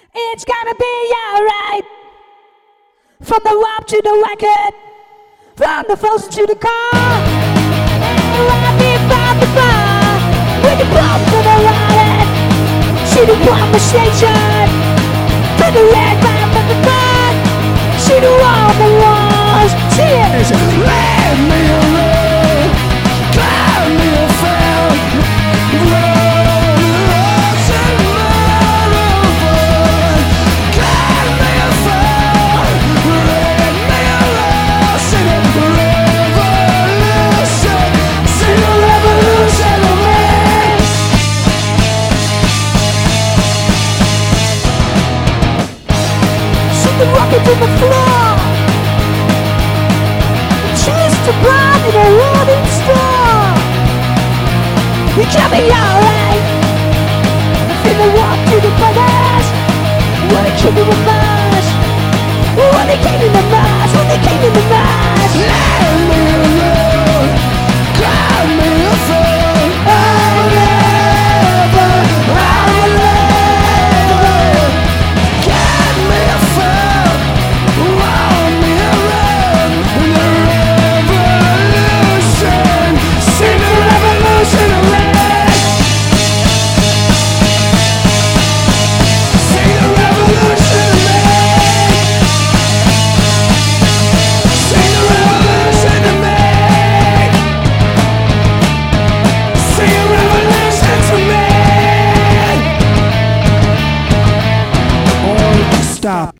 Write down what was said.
It's gonna be alright. From the WAP to the record, from the frozen to the car. Right before the bar, with the pump to the wallet, to the conversation, to the red band of the bud, to the wall the walls. Cheers! Let me alone, call me a friend. The rocket to the floor, cheese to bread in a rolling store. You can be alright. Feel the walk to the brothers. When they came in the mass, when they came in the mass, when they came in the mass. Let me alone, call me a friend. I'll never Get me a friend, roll me around in the revolution. See the revolution around. See the revolution around. See the revolution around. See a revolution to me. Stop.